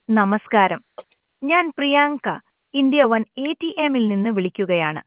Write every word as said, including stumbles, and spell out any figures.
നമസ്കാരം. ഞാൻ Priyanka, India one A T എമ്മിൽ നിന്ന് വിളിക്കുകയാണ്.